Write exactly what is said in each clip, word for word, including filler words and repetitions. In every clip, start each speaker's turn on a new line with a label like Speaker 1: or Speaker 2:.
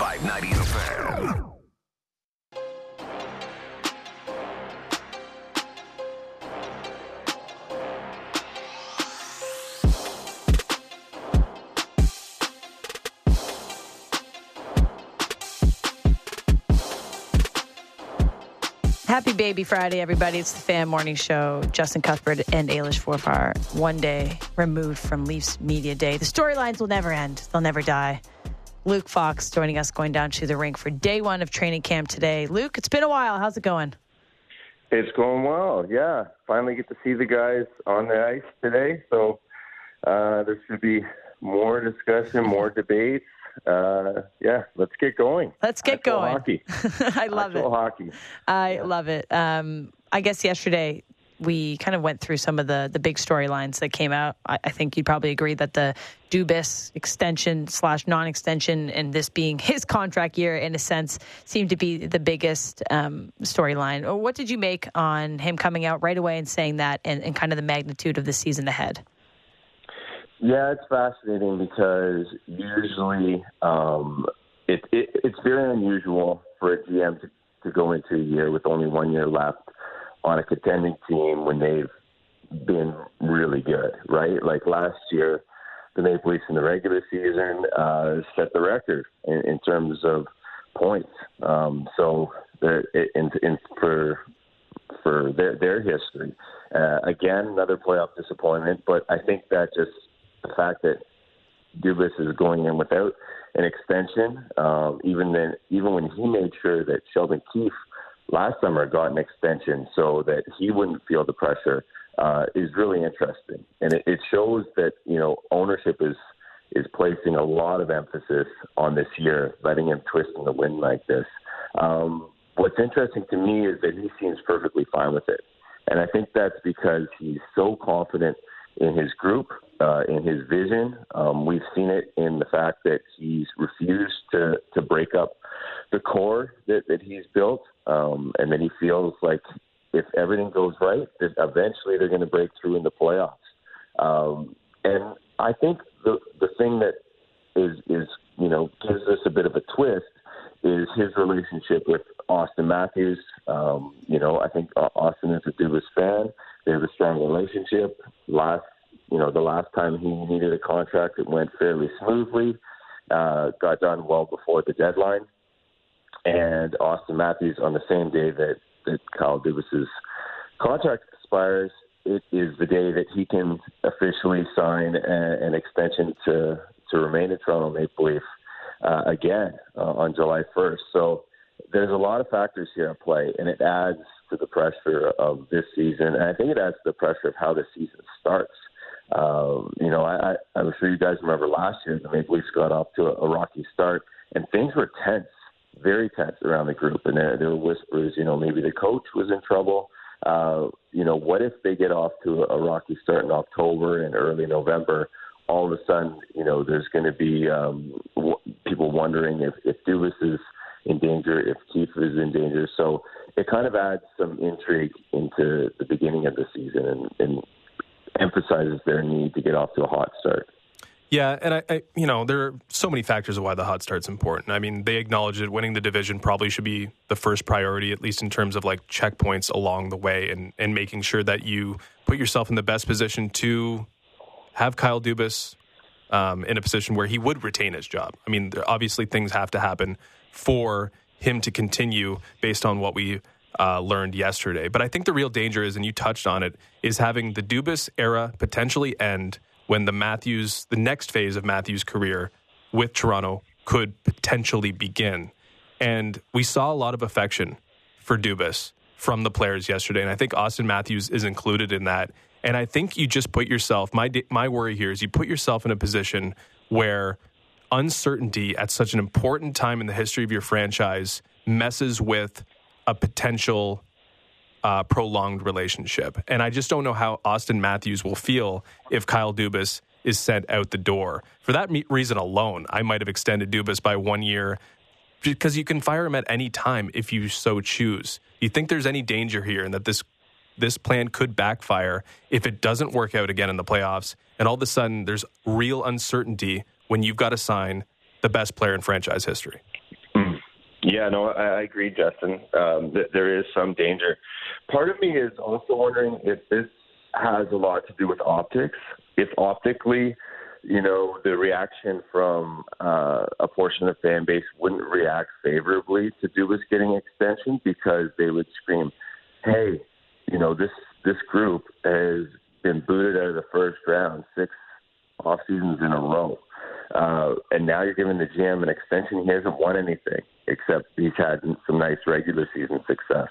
Speaker 1: five ninety F M.
Speaker 2: Happy Baby Friday, everybody. It's the Fan Morning Show. Justin Cuthbert and Ailish Forfar, one day removed from Leafs Media Day. The storylines will never end. They'll never die. Luke Fox joining us, going down to the rink for day one of training camp today. Luke, it's been a while. How's it going?
Speaker 3: It's going well, yeah. Finally get to see the guys on the ice today. So uh, there should be more discussion, more debates. Uh, yeah, let's get going.
Speaker 2: Let's get
Speaker 3: Actual
Speaker 2: going.
Speaker 3: Hockey.
Speaker 2: I love
Speaker 3: Actual
Speaker 2: it.
Speaker 3: hockey.
Speaker 2: I
Speaker 3: yeah.
Speaker 2: love it. Um, I guess yesterday we kind of went through some of the, the big storylines that came out. I, I think you'd probably agree that the Dubas extension slash non-extension and this being his contract year, in a sense, seemed to be the biggest um, storyline. What did you make on him coming out right away and saying that, and, and kind of the magnitude of the season ahead?
Speaker 3: Yeah, it's fascinating because usually um, it, it, it's very unusual for a G M to, to go into a year with only one year left on a contending team when they've been really good, right? Like last year, the Maple Leafs in the regular season uh, set the record in, in terms of points. Um, so in, in, for for their, their history, uh, again, another playoff disappointment, but I think that just the fact that Dubas is going in without an extension, um, even then, even when he made sure that Sheldon Keefe last summer got an extension so that he wouldn't feel the pressure, uh, is really interesting. And it, it shows that, you know, ownership is is placing a lot of emphasis on this year, letting him twist in the wind like this. Um, what's interesting to me is that he seems perfectly fine with it. And I think that's because he's so confident in his group, uh, in his vision. Um, we've seen it in the fact that he's refused to, to break up the core that, that he's built, um, and that he feels like if everything goes right, that eventually they're going to break through in the playoffs. Um, and I think the the thing that is, is, you know, gives us a bit of a twist is his relationship with Austin Matthews. Um, you know, I think Austin is a Dubas fan. They have a strong relationship. Last, you know, the last time he needed a contract, it went fairly smoothly. Uh, got done well before the deadline. And Austin Matthews, on the same day that, that Kyle Dubas's contract expires, it is the day that he can officially sign a, an extension to, to remain a Toronto Maple Leaf uh, again uh, on July first. So there's a lot of factors here at play, and it adds to the pressure of this season. And I think it adds to the pressure of how the season starts. Uh, you know, I, I, I'm sure you guys remember last year, the Maple Leafs got off to a, a rocky start, and things were tense, very tense around the group. And there, there were whispers, you know, maybe the coach was in trouble. Uh, you know, what if they get off to a, a rocky start in October and early November? All of a sudden, you know, there's going to be um, w- people wondering if, if Dubas is in danger, if Keefe is in danger. So it kind of adds some intrigue into the beginning of the season and, and emphasizes their need to get off to a hot start.
Speaker 4: Yeah, and I, I, you know, there are so many factors of why the hot start's important. I mean, they acknowledge that winning the division probably should be the first priority, at least in terms of like checkpoints along the way, and, and making sure that you put yourself in the best position to have Kyle Dubas um, in a position where he would retain his job. I mean, obviously things have to happen for him to continue based on what we uh, learned yesterday. But I think the real danger is, and you touched on it, is having the Dubas era potentially end when the Matthews, the next phase of Matthews' career with Toronto could potentially begin. And we saw a lot of affection for Dubas from the players yesterday, and I think Austin Matthews is included in that. And I think you just put yourself, my my worry here is you put yourself in a position where uncertainty at such an important time in the history of your franchise messes with a potential uh, prolonged relationship. And I just don't know how Austin Matthews will feel if Kyle Dubas is sent out the door. For that me- reason alone, I might have extended Dubas by one year because you can fire him at any time if you so choose. You think there's any danger here and that this this plan could backfire if it doesn't work out again in the playoffs, and all of a sudden there's real uncertainty when you've got to sign the best player in franchise history?
Speaker 3: Yeah, no, I, I agree, Justin. Um, th- there is some danger. Part of me is also wondering if this has a lot to do with optics. If optically, you know, the reaction from uh, a portion of the fan base wouldn't react favorably to Dubas getting extension, because they would scream, hey, you know, this this group has been booted out of the first round six off seasons in a row. Uh, and now you're giving the G M an extension. He hasn't won anything, except he's had some nice regular season success.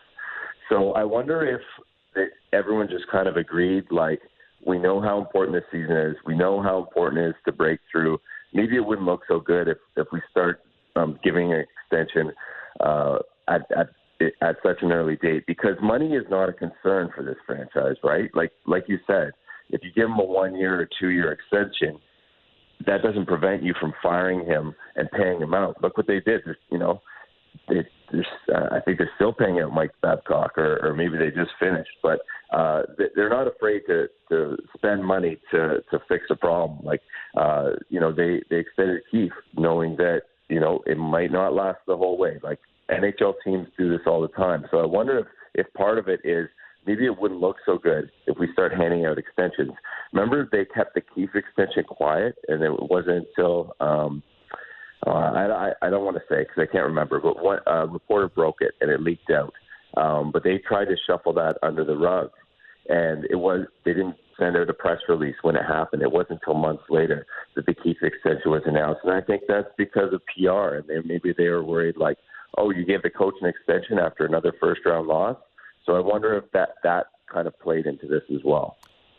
Speaker 3: So I wonder if they, everyone just kind of agreed, like, we know how important this season is. We know how important it is to break through. Maybe it wouldn't look so good if, if we start um, giving an extension uh, at, at at such an early date, because money is not a concern for this franchise, right? Like like you said, if you give him a one-year or two-year extension, that doesn't prevent you from firing him and paying him out. Look what they did. You know, they, uh, I think they're still paying out Mike Babcock, or, or maybe they just finished. But uh, they're not afraid to, to spend money to, to fix a problem. Like, uh, you know, they, they extended Keith knowing that, you know, it might not last the whole way. Like, N H L teams do this all the time. So I wonder if, if part of it is maybe it wouldn't look so good if we start handing out extensions. Remember, they kept the Keith extension quiet, and it wasn't until um, uh, I, I, I don't want to say because I can't remember, but one uh, reporter broke it and it leaked out. Um, but they tried to shuffle that under the rug, and it was they didn't send out a press release when it happened. It wasn't until months later that the Keith extension was announced, and I think that's because of P R. And they, maybe they were worried, like, oh, you gave the coach an extension after another first-round loss. So I wonder if that, that kind of played into this as well.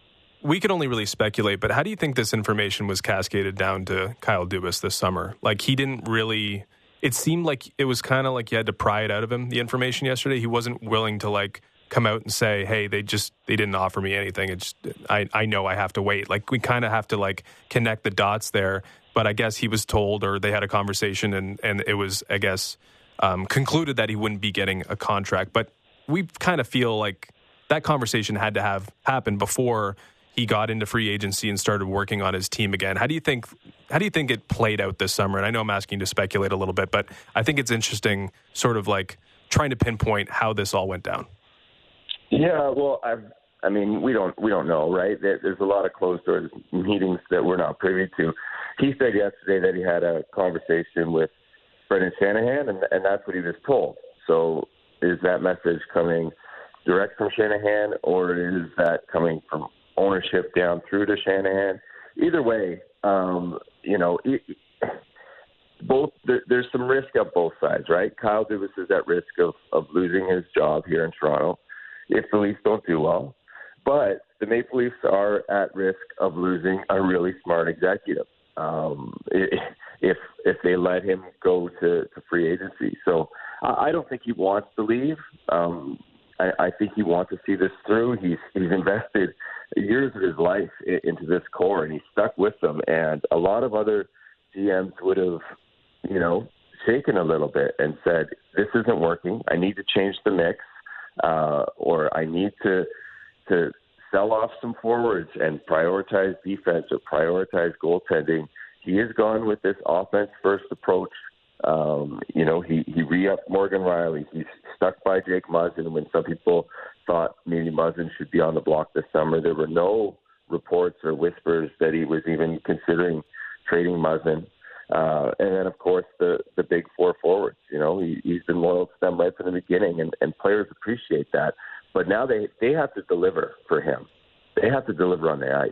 Speaker 4: We can only really speculate, but how do you think this information was cascaded down to Kyle Dubas this summer? Like, he didn't really... It seemed like it was kind of like you had to pry it out of him, the information yesterday. He wasn't willing to, like, come out and say, hey, they just... They didn't offer me anything. It's I, I know I have to wait. Like, we kind of have to, like, connect the dots there. But I guess he was told, or they had a conversation, and, and it was, I guess... Um, concluded that he wouldn't be getting a contract. But we kind of feel like that conversation had to have happened before he got into free agency and started working on his team again. How do you think how do you think it played out this summer? And I know I'm asking you to speculate a little bit, but I think it's interesting sort of like trying to pinpoint how this all went down.
Speaker 3: Yeah, well, I've, I mean, we don't we don't know, right? There's a lot of closed doors meetings that we're not privy to. He said yesterday that he had a conversation with Brendan Shanahan, and, and that's what he was told. So is that message coming direct from Shanahan, or is that coming from ownership down through to Shanahan? Either way, um, you know, it, both there, there's some risk on both sides, right? Kyle Dubas is at risk of, of losing his job here in Toronto if the Leafs don't do well. But the Maple Leafs are at risk of losing a really smart executive. Um, if if they let him go to, to free agency. So I don't think he wants to leave. Um, I, I think he wants to see this through. He's he's invested years of his life into this core, and he's stuck with them. And a lot of other G Ms would have, you know, shaken a little bit and said, this isn't working. I need to change the mix, uh, or I need to to sell off some forwards and prioritize defense or prioritize goaltending. He has gone with this offense-first approach. Um, you know, he, he re-upped Morgan Rielly. He's stuck by Jake Muzzin when some people thought maybe Muzzin should be on the block this summer. There were no reports or whispers that he was even considering trading Muzzin. Uh, and then, of course, the, the big four forwards. You know, he, he's been loyal to them right from the beginning, and, and players appreciate that. But now they, they have to deliver for him. They have to deliver on the ice.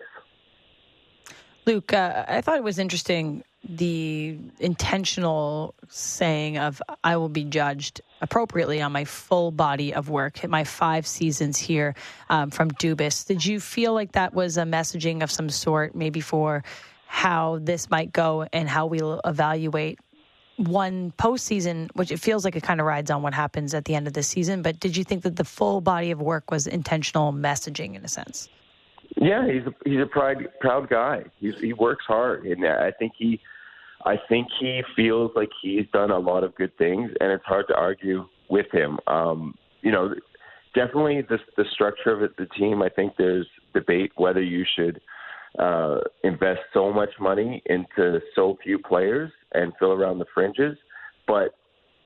Speaker 2: Luke, uh, I thought it was interesting, the intentional saying of, I will be judged appropriately on my full body of work, my five seasons here um, from Dubas. Did you feel like that was a messaging of some sort, maybe for how this might go and how we'll evaluate one postseason, which it feels like it kind of rides on what happens at the end of the season, but did you think that the full body of work was intentional messaging in a sense?
Speaker 3: Yeah, he's a, he's a proud proud guy. He's, he works hard, and I think he, I think he feels like he's done a lot of good things, and it's hard to argue with him. Um, you know, definitely the the structure of it, the team. I think there's debate whether you should uh, invest so much money into so few players and fill around the fringes, but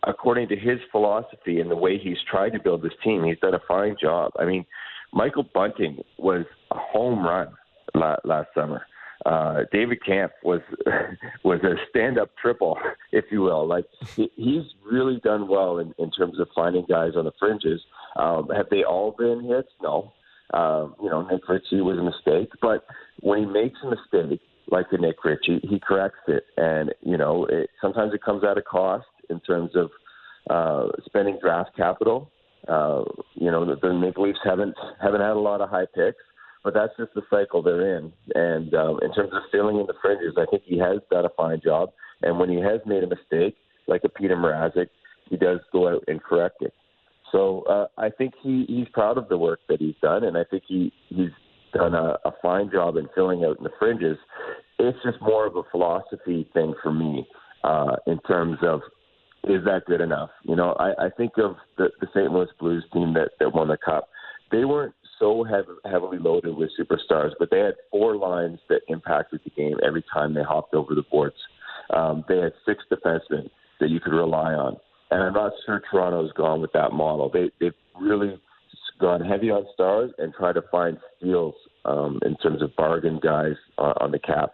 Speaker 3: according to his philosophy and the way he's tried to build this team, he's done a fine job. I mean, Michael Bunting was a home run la- last summer. Uh, David Kampf was was a stand-up triple, if you will. Like he, he's really done well in, in terms of finding guys on the fringes. Um, have they all been hits? No. Uh, you know, Nick Ritchie was a mistake, but when he makes a mistake, like the Nick Ritchie, he corrects it, and you know, it, sometimes it comes at a cost in terms of uh, spending draft capital. Uh, you know, the, the Maple Leafs haven't haven't had a lot of high picks. But that's just the cycle they're in. And um, in terms of filling in the fringes, I think he has done a fine job. And when he has made a mistake, like a Peter Mrazek, he does go out and correct it. So uh, I think he, he's proud of the work that he's done, and I think he, he's done a, a fine job in filling out in the fringes. It's just more of a philosophy thing for me uh, in terms of, is that good enough? You know, I, I think of the, the Saint Louis Blues team that, that won the Cup. They weren't so heavy, heavily loaded with superstars, but they had four lines that impacted the game every time they hopped over the boards. Um, they had six defensemen that you could rely on. And I'm not sure Toronto's gone with that model. They, they've really gone heavy on stars and tried to find steals um, in terms of bargain guys on, on the cap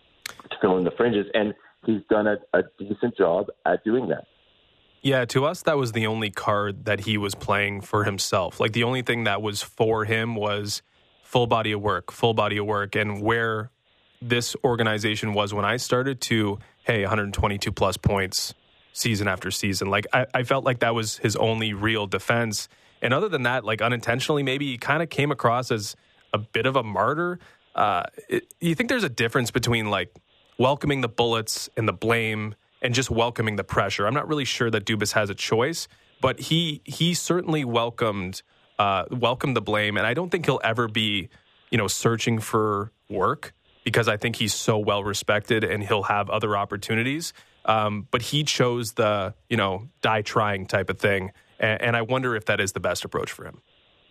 Speaker 3: to fill in the fringes. And he's done a, a decent job at doing that.
Speaker 4: Yeah, to us, that was the only card that he was playing for himself. Like, the only thing that was for him was full body of work, full body of work. And where this organization was when I started to, hey, one hundred twenty-two plus points season after season. Like, I, I felt like that was his only real defense. And other than that, like, unintentionally, maybe he kind of came across as a bit of a martyr. Uh, it, you think there's a difference between, like, welcoming the bullets and the blame and just welcoming the pressure? I'm not really sure that Dubas has a choice, but he he certainly welcomed uh, welcomed the blame, and I don't think he'll ever be, you know, searching for work, because I think he's so well respected and he'll have other opportunities. Um, but he chose the, you know, die trying type of thing, and, and I wonder if that is the best approach for him.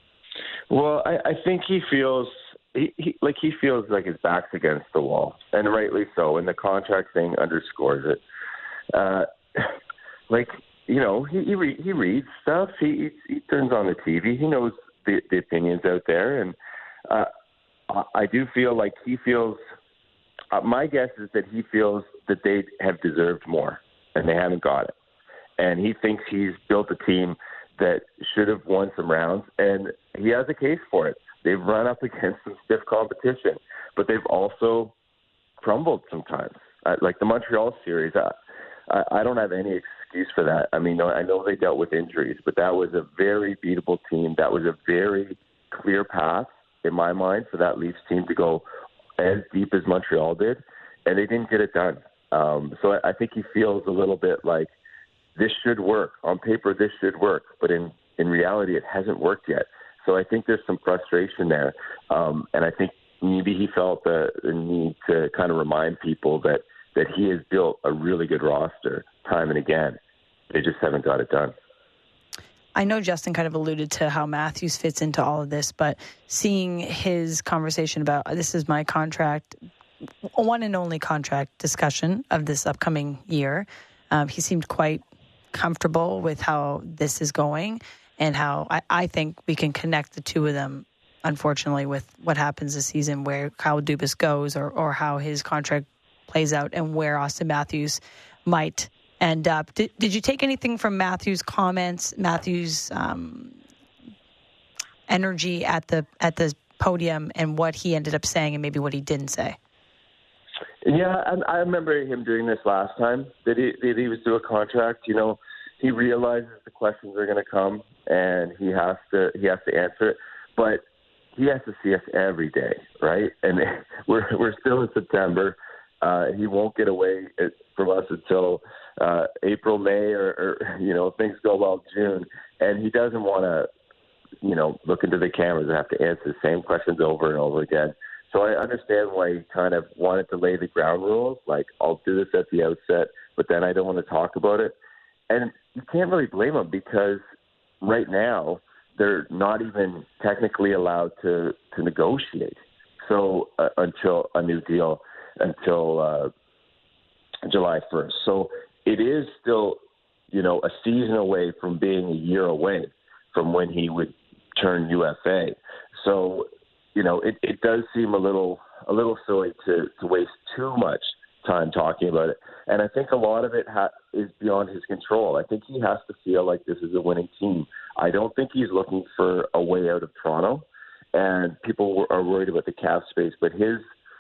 Speaker 3: Well, I, I think he feels he, he like he feels like his back's against the wall, and rightly so. And the contract thing underscores it. Uh, like, you know, he he, re- he reads stuff. He, he he turns on the T V. He knows the, the opinions out there, and uh, I do feel like he feels. Uh, my guess is that he feels that they have deserved more, and they haven't got it. And he thinks he's built a team that should have won some rounds, and he has a case for it. They've run up against some stiff competition, but they've also crumbled sometimes. Uh, like the Montreal series. Uh, I, I don't have any excuse for that. I mean, I know they dealt with injuries, but that was a very beatable team. That was a very clear path, in my mind, for that Leafs team to go as deep as Montreal did, and they didn't get it done. Um, so I, I think he feels a little bit like this should work. On paper, this should work, but in, in reality, it hasn't worked yet. So I think there's some frustration there, um, and I think maybe he felt the, the need to kind of remind people that that he has built a really good roster time and again. They just haven't got it done.
Speaker 2: I know Justin kind of alluded to how Matthews fits into all of this, but seeing his conversation about this is my contract, one and only contract discussion of this upcoming year, um, he seemed quite comfortable with how this is going, and how I, I think we can connect the two of them, unfortunately, with what happens this season, where Kyle Dubas goes, or, or how his contract plays out, and where Austin Matthews might end up. Did, did you take anything from Matthews' comments, Matthews' um, energy at the at the podium, and what he ended up saying, and maybe what he didn't say?
Speaker 3: Yeah, I, I remember him doing this last time that he, that he was doing a contract. You know, he realizes the questions are going to come, and he has to he has to answer it, but he has to see us every day, right? And we're we're still in September. Uh, he won't get away from us until uh, April, May, or, or, you know, things go well, June. And he doesn't want to, you know, look into the cameras and have to answer the same questions over and over again. So I understand why he kind of wanted to lay the ground rules, like, I'll do this at the outset, but then I don't want to talk about it. And you can't really blame him, because right now they're not even technically allowed to, to negotiate. So uh, until a new deal. until uh, July first. So it is still, you know, know, a season away from being a year away from when he would turn U F A. So, you know, it, it does seem a little a little silly to, to waste too much time talking about it. And I think a lot of it ha- is beyond his control. I think he has to feel like this is a winning team. I don't think he's looking for a way out of Toronto, and people are worried about the cap space, but his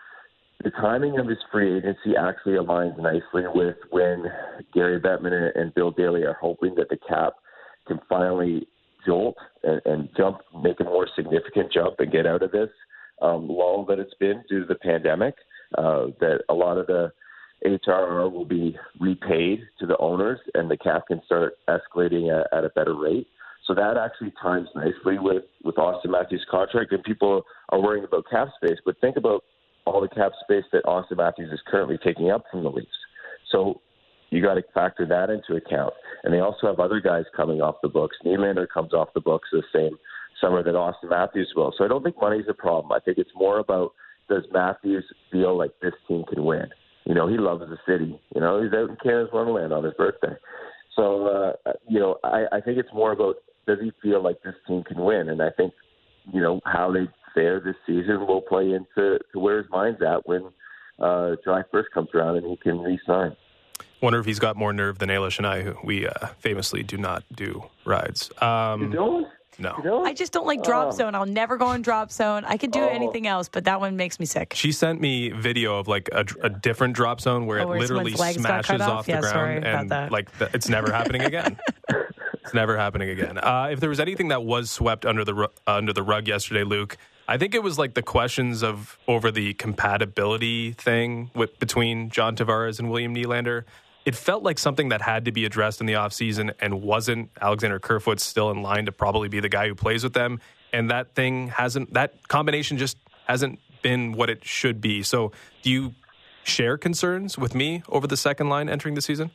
Speaker 3: the timing of his free agency actually aligns nicely with when Gary Bettman and Bill Daly are hoping that the cap can finally jolt and, and jump, make a more significant jump and get out of this um, lull that it's been due to the pandemic, uh, that a lot of the H R R will be repaid to the owners and the cap can start escalating at, at a better rate. So that actually times nicely with, with Austin Matthews' contract, and people are worrying about cap space, but think about all the cap space that Austin Matthews is currently taking up from the Leafs. So you got to factor that into account. And they also have other guys coming off the books. Nylander comes off the books the same summer that Austin Matthews will. So I don't think money's a problem. I think it's more about, does Matthews feel like this team can win? You know, he loves the city. You know, he's out in Canada's Wonderland on his birthday. So, uh, you know, I, I think it's more about, does he feel like this team can win? And I think, you know, how they fare this season will play into to where his mind's at when uh, July first comes around and he can re-sign.
Speaker 4: Wonder if he's got more nerve than Ailish and I, who we uh, famously do not do rides. Um,
Speaker 3: you don't?
Speaker 4: No.
Speaker 3: You don't?
Speaker 2: I just don't like drop
Speaker 3: oh.
Speaker 2: zone. I'll never go on drop zone. I could do
Speaker 3: oh.
Speaker 2: anything else, but that one makes me sick.
Speaker 4: She sent me video of like a, a different drop zone where
Speaker 2: oh,
Speaker 4: it
Speaker 2: where
Speaker 4: literally smashes
Speaker 2: off?
Speaker 4: off
Speaker 2: yeah,
Speaker 4: the
Speaker 2: sorry
Speaker 4: ground,
Speaker 2: about
Speaker 4: and
Speaker 2: that.
Speaker 4: like the, it's never happening again. It's never happening again. Uh, if there was anything that was swept under the uh, under the rug yesterday, Luke, I think it was like the questions of over the compatibility thing with between John Tavares and William Nylander. It felt like something that had to be addressed in the offseason and wasn't. Alexander Kerfoot's still in line to probably be the guy who plays with them. And that thing hasn't, that combination just hasn't been what it should be. So do you share concerns with me over the second line entering the season?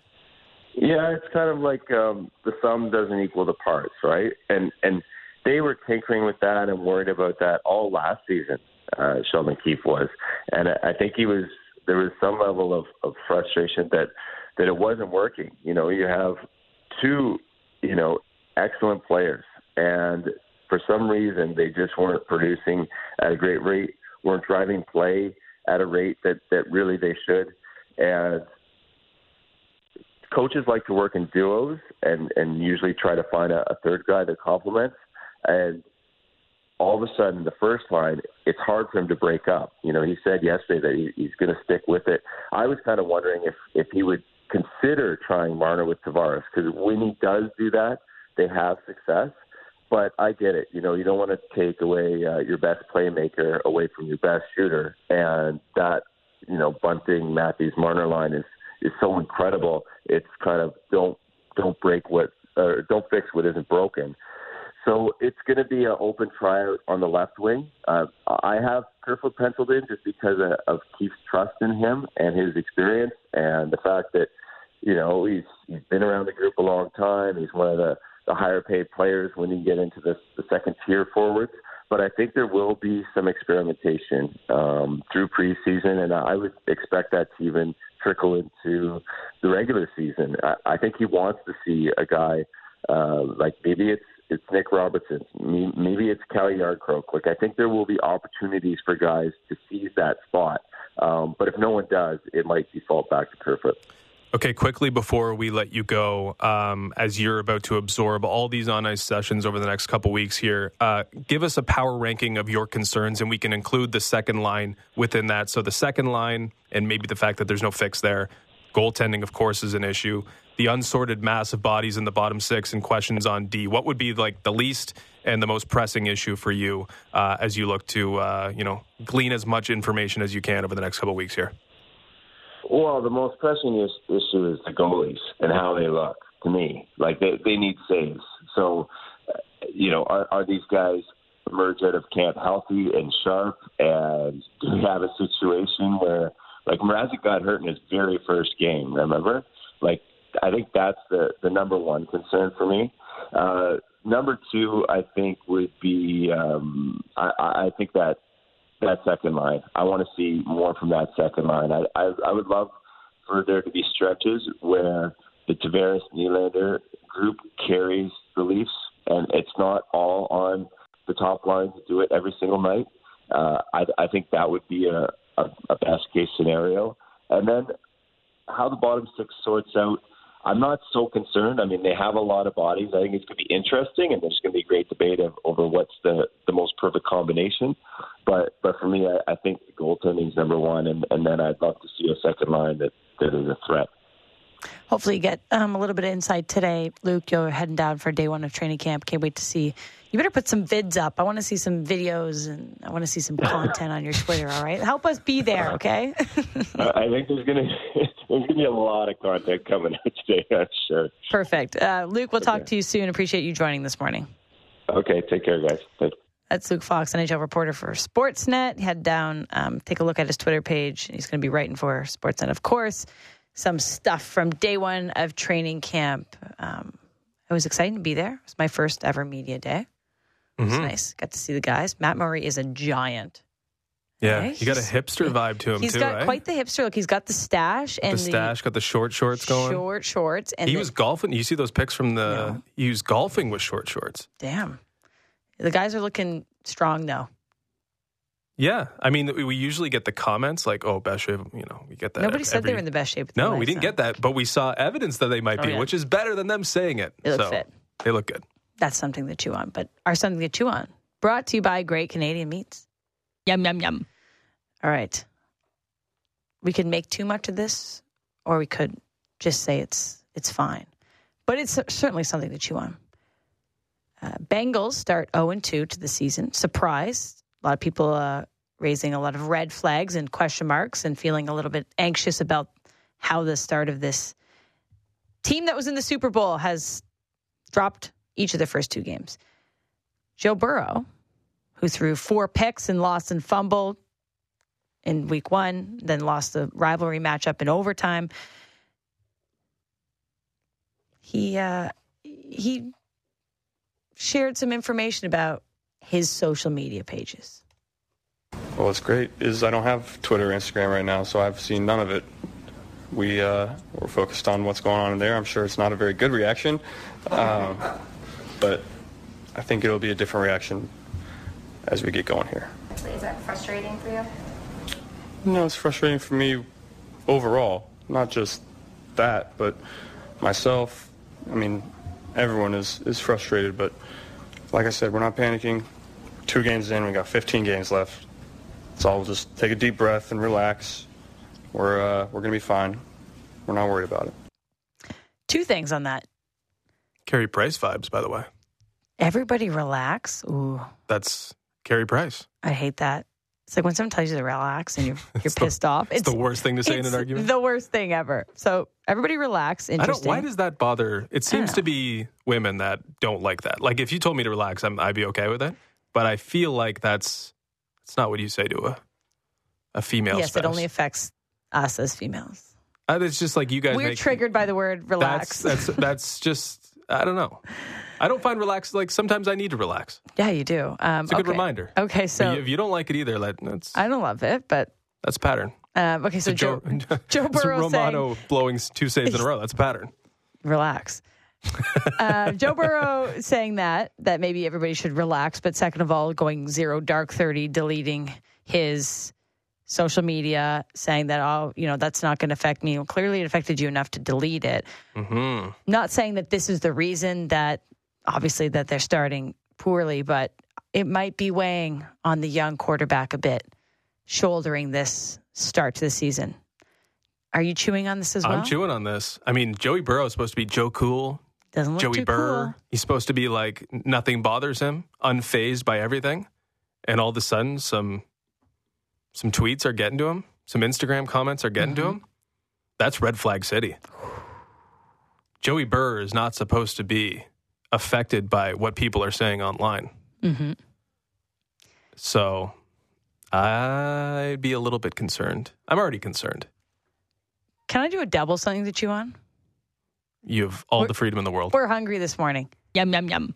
Speaker 3: Yeah, it's kind of like um, the sum doesn't equal the parts, right? And and they were tinkering with that and worried about that all last season, uh, Sheldon Keefe was. And I think he was, there was some level of, of frustration that, that it wasn't working. You know, you have two, you know, excellent players, and for some reason they just weren't producing at a great rate, weren't driving play at a rate that, that really they should. And coaches like to work in duos and, and usually try to find a, a third guy that complements. And all of a sudden, the first line, it's hard for him to break up. You know, he said yesterday that he, he's going to stick with it. I was kind of wondering if, if he would consider trying Marner with Tavares, because when he does do that, they have success. But I get it. You know, you don't want to take away uh, your best playmaker away from your best shooter. And that, you know, Bunting, Matthews, Marner line is, is so incredible. It's kind of don't don't break what or don't fix what isn't broken. So it's going to be an open tryout on the left wing. Uh, I have Kerfoot penciled in just because of, of Keith's trust in him and his experience, and the fact that, you know, he's he's been around the group a long time. He's one of the, the higher paid players when you get into this, the second tier forwards. But I think there will be some experimentation um, through preseason, and I would expect that to even trickle into the regular season. I, I think he wants to see a guy uh, like maybe it's it's Nick Robertson, maybe it's Calle Yarbrough. Like, I think there will be opportunities for guys to seize that spot. Um, but if no one does, it might default back to Kerfoot.
Speaker 4: Okay, quickly before we let you go, um, as you're about to absorb all these on-ice sessions over the next couple weeks here, uh, give us a power ranking of your concerns, and we can include the second line within that. So the second line, and maybe the fact that there's no fix there. Goaltending, of course, is an issue. The unsorted mass of bodies in the bottom six and questions on D. What would be like the least and the most pressing issue for you uh, as you look to, uh, you know, glean as much information as you can over the next couple weeks here?
Speaker 3: Well, the most pressing is, issue is the goalies and how they look, to me. Like, they, they need saves. So, uh, you know, are, are these guys emerge out of camp healthy and sharp? And do we have a situation where, like, Mrazek got hurt in his very first game, remember? Like, I think that's the, the number one concern for me. Uh, number two, I think, would be um, I, I think that that second line. I want to see more from that second line. I, I, I would love for there to be stretches where the Tavares Nylander group carries the Leafs, and it's not all on the top line to do it every single night. Uh, I, I think that would be a, a, a best case scenario. And then how the bottom six sorts out, I'm not so concerned. I mean, they have a lot of bodies. I think it's going to be interesting, and there's going to be great debate of, over what's the, the most perfect combination. But but for me, I, I think the goaltending is number one, and, and then I'd love to see a second line that, that is a threat.
Speaker 2: Hopefully you get um, a little bit of insight today. Luke, you're heading down for day one of training camp. Can't wait to see. You better put some vids up. I want to see some videos, and I want to see some content on your Twitter, all right? Help us be there, okay?
Speaker 3: I think there's going to there's going to be a lot of content coming out today, I'm sure.
Speaker 2: Perfect. Uh, Luke, we'll talk
Speaker 3: Okay.
Speaker 2: to you soon. Appreciate you joining this morning.
Speaker 3: Okay, take care, guys. Thanks.
Speaker 2: That's Luke Fox, N H L reporter for Sportsnet. Head down, um, take a look at his Twitter page. He's going to be writing for Sportsnet, of course. Some stuff from day one of training camp. Um, it was exciting to be there. It was my first ever media day. It was
Speaker 4: Mhm.
Speaker 2: nice. Got to see the guys. Matt Murray is a giant.
Speaker 4: Yeah,
Speaker 2: Right?
Speaker 4: he got a
Speaker 2: He's-
Speaker 4: hipster vibe to him
Speaker 2: He's
Speaker 4: too,
Speaker 2: got
Speaker 4: right?
Speaker 2: quite the hipster look. He's got the stash and
Speaker 4: the stash, got the short shorts going.
Speaker 2: short shorts. And
Speaker 4: He
Speaker 2: the-
Speaker 4: was golfing. You see those pics from the?
Speaker 2: No.
Speaker 4: He was golfing with short shorts.
Speaker 2: damn. The guys are looking strong now.
Speaker 4: Yeah, I mean, we we usually get the comments like, "Oh, best shape." You know, we get that.
Speaker 2: Nobody said
Speaker 4: every-
Speaker 2: they were in the best shape. Of their
Speaker 4: No, we
Speaker 2: lives,
Speaker 4: didn't
Speaker 2: though.
Speaker 4: get that, but we saw evidence that they might
Speaker 2: Oh,
Speaker 4: be,
Speaker 2: yeah.
Speaker 4: which is better than them saying it.
Speaker 2: They look
Speaker 4: so,
Speaker 2: fit.
Speaker 4: They look good.
Speaker 2: That's something to chew on, but are something to chew on. Brought to you by Great Canadian Meats. Yum, yum, yum. All right. We could make too much of this, or we could just say it's it's fine. But it's certainly something to chew on. Uh, Bengals start oh and two to the season. Surprise. A lot of people uh, raising a lot of red flags and question marks and feeling a little bit anxious about how the start of this team that was in the Super Bowl has dropped each of their first two games. Joe Burrow, who threw four picks and lost and fumbled in week one, then lost the rivalry matchup in overtime. He uh, he shared some information about his social media pages.
Speaker 5: Well, what's great is I don't have Twitter or Instagram right now, so I've seen none of it. We, uh, we're focused on what's going on in there. I'm sure it's not a very good reaction, um, but I think it'll be a different reaction as we get going here.
Speaker 6: Is that frustrating for you?
Speaker 5: No, it's frustrating for me overall, not just that, but myself. I mean, everyone is, is frustrated, but like I said, we're not panicking. Two games in, we got fifteen games left. So I'll just take a deep breath and relax. We're uh, we're gonna be fine. We're not worried about it.
Speaker 2: Two things on that.
Speaker 4: Carey Price vibes, by the way.
Speaker 2: Everybody relax. Ooh,
Speaker 4: That's Carey Price.
Speaker 2: I hate that. It's like when someone tells you to relax and you're you're
Speaker 4: It's the-
Speaker 2: pissed off.
Speaker 4: It's the worst thing to say in
Speaker 2: it's
Speaker 4: an argument.
Speaker 2: the worst thing ever. So everybody relax.
Speaker 4: I don't.
Speaker 2: Interesting.
Speaker 4: Why does that bother? It seems
Speaker 2: know.
Speaker 4: to be women that don't like that. Like if you told me to relax, I'm, I'd be okay with it. But I feel like that's it's not what you say to a a female.
Speaker 2: Yes,
Speaker 4: spouse.
Speaker 2: it only affects us as females.
Speaker 4: Uh, it's just like you guys.
Speaker 2: We're
Speaker 4: make,
Speaker 2: triggered by the word relax.
Speaker 4: That's that's that's just. I don't know. I don't find relax like sometimes I need to relax.
Speaker 2: Yeah, you do. Um,
Speaker 4: It's a good
Speaker 2: okay.
Speaker 4: reminder.
Speaker 2: Okay, so
Speaker 4: But if you don't like it either, that, that's
Speaker 2: I don't love it, but
Speaker 4: that's pattern.
Speaker 2: um, okay. So
Speaker 4: Joe
Speaker 2: Joe, Joe
Speaker 4: it's
Speaker 2: Burrow
Speaker 4: Romano
Speaker 2: saying,
Speaker 4: blowing two saves in a row. That's a pattern.
Speaker 2: relax. uh, Joe Burrow saying that that maybe everybody should relax, but second of all, going zero dark thirty, deleting his social media, saying that oh, you know, that's not going to affect me. Well, clearly, it affected you enough to delete it.
Speaker 4: Mm-hmm.
Speaker 2: Not saying that this is the reason that obviously that they're starting poorly, but it might be weighing on the young quarterback a bit, shouldering this start to the season. Are you chewing on this as well?
Speaker 4: I'm chewing on this. I mean, Joey Burrow is supposed to be Joe Cool.
Speaker 2: Doesn't look
Speaker 4: Joey
Speaker 2: too
Speaker 4: Burr.
Speaker 2: cool.
Speaker 4: He's supposed to be like nothing bothers him, unfazed by everything. And all of a sudden, some some tweets are getting to him. Some Instagram comments are getting
Speaker 2: Mm-hmm.
Speaker 4: to him. That's red flag city. Joey Burr is not supposed to be affected by what people are saying online.
Speaker 2: Mm-hmm.
Speaker 4: So I'd be a little bit concerned. I'm already concerned.
Speaker 2: Can I do a double something to chew on?
Speaker 4: You have all
Speaker 2: We're-
Speaker 4: the freedom in the world.
Speaker 2: We're hungry this morning. Yum, yum, yum.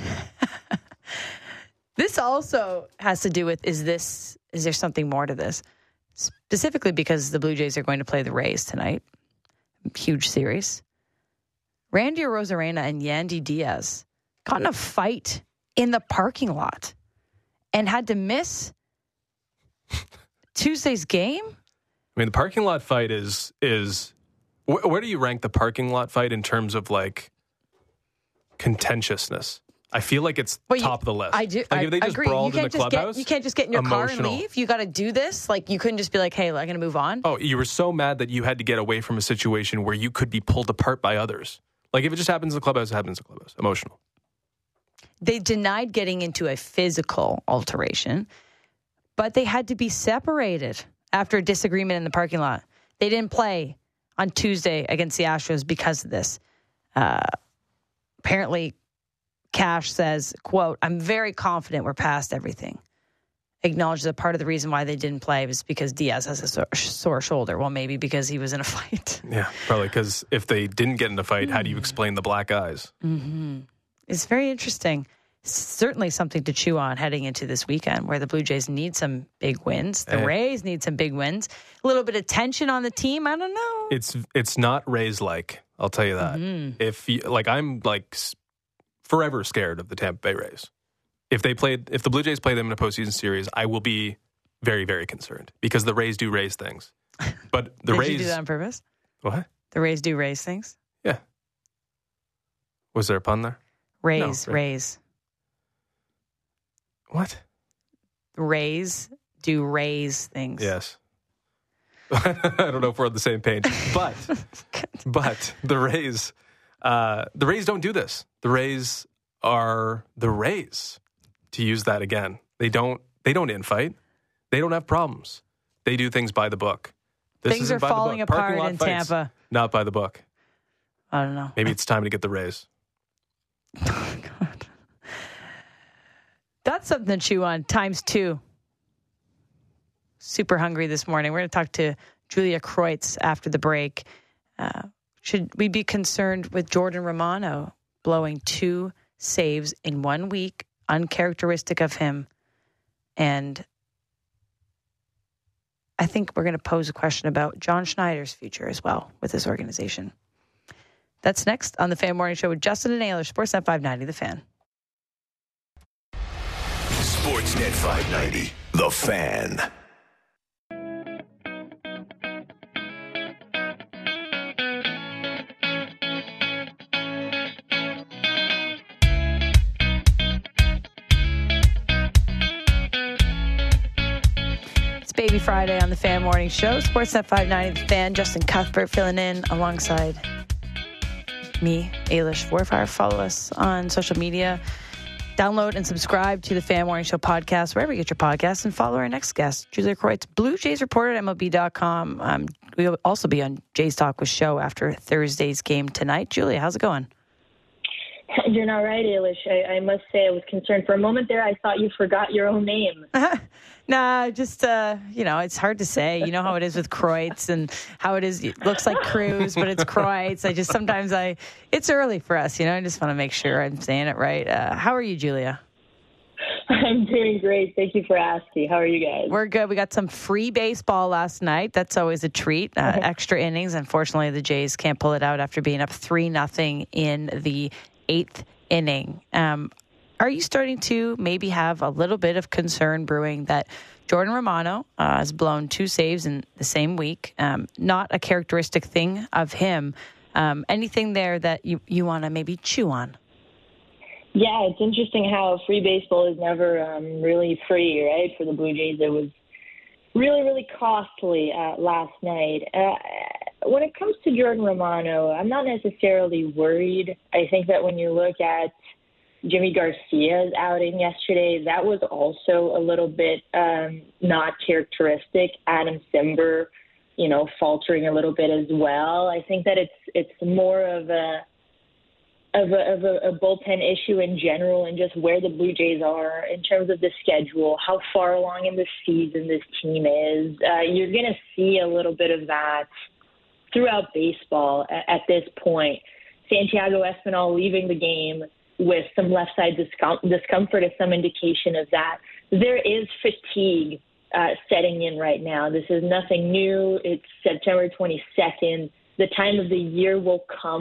Speaker 2: This also has to do with, is this, is there something more to this? Specifically because the Blue Jays are going to play the Rays tonight. Huge series. Randy Arozarena and Yandy Diaz got in a fight in the parking lot and had to miss Tuesday's game?
Speaker 4: I mean, the parking lot fight is is wh- where do you rank the parking lot fight in terms of like contentiousness? I feel like it's
Speaker 2: Well,
Speaker 4: top
Speaker 2: you,
Speaker 4: of the list.
Speaker 2: I do.
Speaker 4: Like
Speaker 2: I
Speaker 4: if they just
Speaker 2: agree. You
Speaker 4: brawled in
Speaker 2: can't
Speaker 4: the
Speaker 2: just
Speaker 4: clubhouse,
Speaker 2: get. You can't just get in your car and
Speaker 4: emotional.
Speaker 2: leave. You got to do this. Like you couldn't just be like, "Hey, I'm going to move on."
Speaker 4: Oh, you were so mad that you had to get away from a situation where you could be pulled apart by others. Like if it just happens in the clubhouse, it happens in the clubhouse. Emotional.
Speaker 2: They denied getting into a physical altercation, but they had to be separated after a disagreement in the parking lot. They didn't play on Tuesday against the Astros because of this. Uh, apparently, Cash says, quote, "I'm very confident we're past everything." Acknowledges that part of the reason why they didn't play was because Diaz has a sore, sore shoulder. Well, maybe because he was in a fight.
Speaker 4: Yeah, probably because if they didn't get in a fight, how do you explain the black eyes?
Speaker 2: Mm-hmm. It's very interesting. Certainly something to chew on heading into this weekend where the Blue Jays need some big wins. The
Speaker 4: Eh.
Speaker 2: Rays need some big wins. A little bit of tension on the team. I don't know.
Speaker 4: It's it's not Rays like. I'll tell you that.
Speaker 2: Mm-hmm.
Speaker 4: If you, like, I'm like s- forever scared of the Tampa Bay Rays. If they played, if the Blue Jays play them in a postseason series, I will be very, very concerned because the Rays do Rays things. But the
Speaker 2: Did
Speaker 4: Rays,
Speaker 2: you do that on purpose?
Speaker 4: what?
Speaker 2: The Rays do Rays things?
Speaker 4: Yeah. Was there a pun there?
Speaker 2: Rays,
Speaker 4: No,
Speaker 2: Rays.
Speaker 4: What?
Speaker 2: Rays do Rays things.
Speaker 4: Yes. I don't know if we're on the same page, but but the Rays, uh, the Rays don't do this. The Rays are the Rays. To use that again, they don't they don't infight. They don't have problems. They do things by the book. This
Speaker 2: Things
Speaker 4: isn't
Speaker 2: are
Speaker 4: by the
Speaker 2: falling
Speaker 4: book. Parking
Speaker 2: apart
Speaker 4: lot
Speaker 2: in
Speaker 4: fights,
Speaker 2: Tampa.
Speaker 4: not by the book.
Speaker 2: I don't know.
Speaker 4: Maybe it's time to get the Rays.
Speaker 2: Oh, God. That's something to chew on times two. Super hungry this morning. We're going to talk to Julia Kreutz after the break. Uh, should we be concerned with Jordan Romano blowing two saves in one week, uncharacteristic of him? And I think we're going to pose a question about John Schneider's future as well with this organization. That's next on the Fan Morning Show with Justin and Naylor, Sportsnet five ninety, The Fan.
Speaker 1: Sportsnet five ninety, The Fan.
Speaker 2: It's Baby Friday on the Fan Morning Show. Sportsnet five ninety, The Fan. Justin Cuthbert filling in alongside me, Ailish Warfire. Follow us on social media. Download and subscribe to the Fan Morning Show podcast, wherever you get your podcasts, and follow our next guest, Julia Kreutz, Blue Jays reporter at M L B dot com. Um, we'll also be on Jays Talk with Show after Thursday's game tonight. Julia, how's it going?
Speaker 7: You're not right, Ailish. I, I must say I was concerned. For a moment there, I thought you forgot your own name.
Speaker 2: Nah, just, uh, you know, it's hard to say. You know how it is with Kreutz and how it is. It looks like Cruz, but it's Kreutz. I just sometimes I, it's early for us, you know. I just want to make sure I'm saying it right. Uh, how are you, Julia?
Speaker 7: I'm doing great. Thank you for asking. How are you guys?
Speaker 2: We're good. We got some free baseball last night. That's always a treat. Uh, extra innings. Unfortunately, the Jays can't pull it out after being up three nothing in the eighth inning. Um, are you starting to maybe have a little bit of concern brewing that Jordan Romano uh, has blown two saves in the same week? Um, not a characteristic thing of him. Um, anything there that you, you want to maybe chew on?
Speaker 7: Yeah, it's interesting how free baseball is never um, really free, right? For the Blue Jays, it was really, really costly uh, last night. Uh, when it comes to Jordan Romano, I'm not necessarily worried. I think that when you look at Jimmy Garcia's outing yesterday, that was also a little bit um, not characteristic. Adam Simber, you know, faltering a little bit as well. I think that it's it's more of a of a, of a, a bullpen issue in general, and just where the Blue Jays are in terms of the schedule, how far along in the season this team is. Uh, you're going to see a little bit of that throughout baseball at, at this point. Santiago Espinal leaving the game with some left side discom- discomfort is some indication of that. There is fatigue uh, setting in right now. This is nothing new. It's September twenty-second. The time of the year will come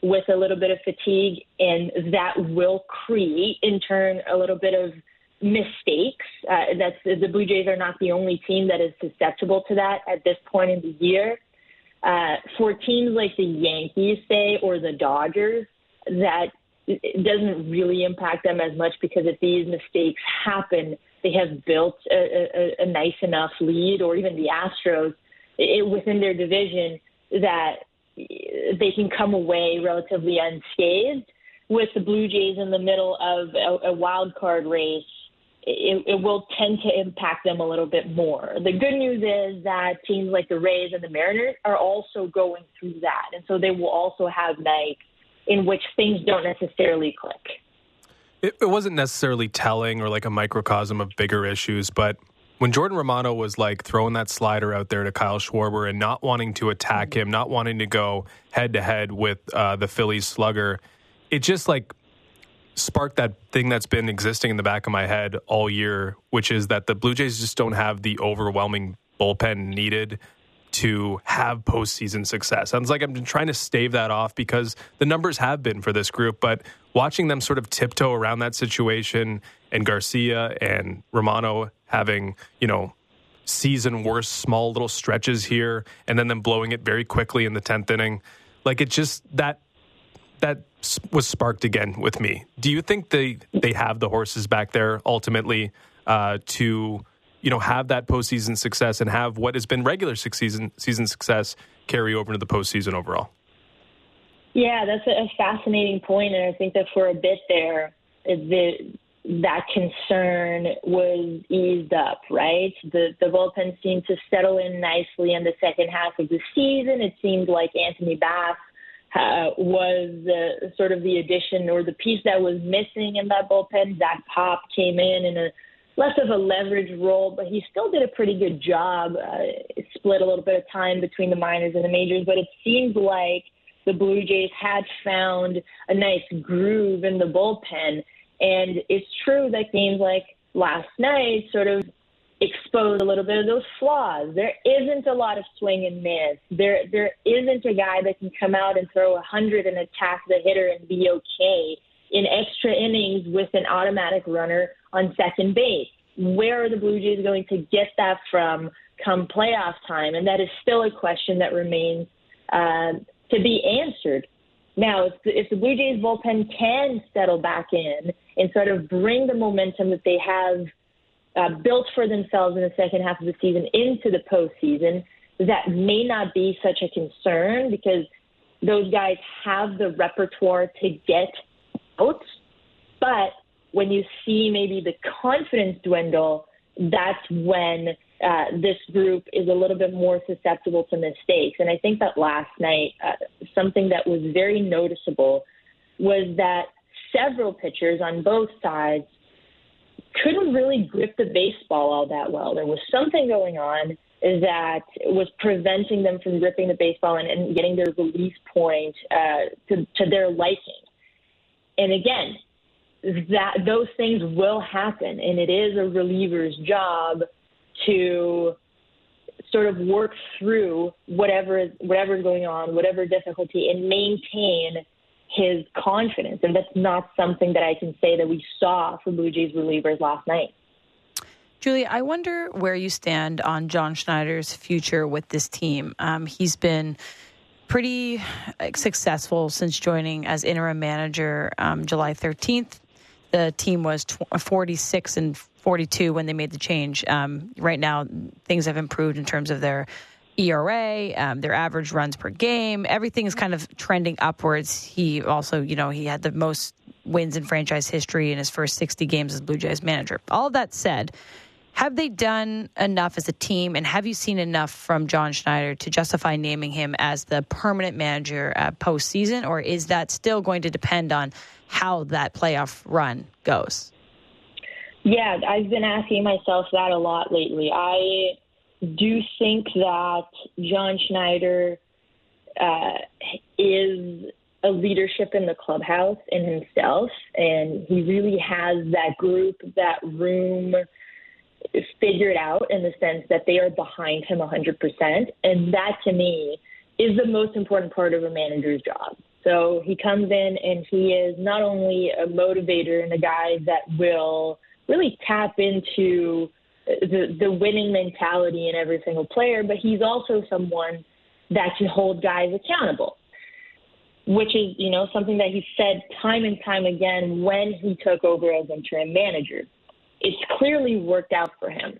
Speaker 7: with a little bit of fatigue, and that will create, in turn, a little bit of mistakes. Uh, that's the Blue Jays are not the only team that is susceptible to that at this point in the year. Uh, for teams like the Yankees, say, or the Dodgers, that it doesn't really impact them as much because if these mistakes happen, they have built a, a, a nice enough lead, or even the Astros it, within their division, that they can come away relatively unscathed. With the Blue Jays in the middle of a, a wild card race, It, it will tend to impact them a little bit more. The good news is that teams like the Rays and the Mariners are also going through that. And so they will also have nights in which things don't necessarily click.
Speaker 4: It, it wasn't necessarily telling or like a microcosm of bigger issues, but when Jordan Romano was like throwing that slider out there to Kyle Schwarber and not wanting to attack him, not wanting to go head to head with uh, the Phillies slugger, it just like sparked that thing that's been existing in the back of my head all year, which is that the Blue Jays just don't have the overwhelming bullpen needed to have postseason success. Sounds like I've been trying to stave that off because the numbers have been for this group, but watching them sort of tiptoe around that situation, and Garcia and Romano having, you know, season worst small little stretches here, and then them blowing it very quickly in the tenth inning, like it just that that was sparked again with me. Do you think they they have the horses back there ultimately uh, to, you know, have that postseason success and have what has been regular season season success carry over to the postseason overall?
Speaker 7: Yeah, that's a fascinating point, and I think that for a bit there, the that concern was eased up, right? The the bullpen seemed to settle in nicely in the second half of the season. It seemed like Anthony Bass Uh, was uh, sort of the addition or the piece that was missing in that bullpen. Zach Pop came in in a less of a leverage role, but he still did a pretty good job. Uh, split a little bit of time between the minors and the majors, but it seemed like the Blue Jays had found a nice groove in the bullpen. And it's true that games like last night sort of expose a little bit of those flaws. There isn't a lot of swing and miss. There there isn't a guy that can come out and throw a hundred and attack the hitter and be okay in extra innings with an automatic runner on second base. Where are the Blue Jays going to get that from come playoff time? And that is still a question that remains uh, to be answered. Now, if the, if the Blue Jays bullpen can settle back in and sort of bring the momentum that they have Uh, built for themselves in the second half of the season into the postseason, that may not be such a concern because those guys have the repertoire to get out. But when you see maybe the confidence dwindle, that's when uh, this group is a little bit more susceptible to mistakes. And I think that last night, uh, something that was very noticeable was that several pitchers on both sides couldn't really grip the baseball all that well. There was something going on that was preventing them from gripping the baseball and, and getting their release point uh, to, to their liking. And again, that those things will happen, and it is a reliever's job to sort of work through whatever is whatever is going on, whatever difficulty, and maintain his confidence. And that's not something that I can say that we saw from Blue Jays relievers last night.
Speaker 2: Julie, I wonder where you stand on John Schneider's future with this team. Um, he's been pretty successful since joining as interim manager um, July thirteenth. The team was forty-six and forty-two when they made the change. Um, right now, things have improved in terms of their E R A, um, their average runs per game. Everything's kind of trending upwards. He also, you know, he had the most wins in franchise history in his first sixty games as Blue Jays manager. All of that said, have they done enough as a team, and have you seen enough from John Schneider to justify naming him as the permanent manager uh, postseason, or is that still going to depend on how that playoff run goes?
Speaker 7: Yeah, I've been asking myself that a lot lately. I do think that John Schneider uh, is a leadership in the clubhouse in himself, and he really has that group, that room figured out in the sense that they are behind him one hundred percent. And that, to me, is the most important part of a manager's job. So he comes in and he is not only a motivator and a guy that will really tap into the, the winning mentality in every single player, but he's also someone that can hold guys accountable, which is, you know, something that he said time and time again when he took over as interim manager. It's clearly worked out for him.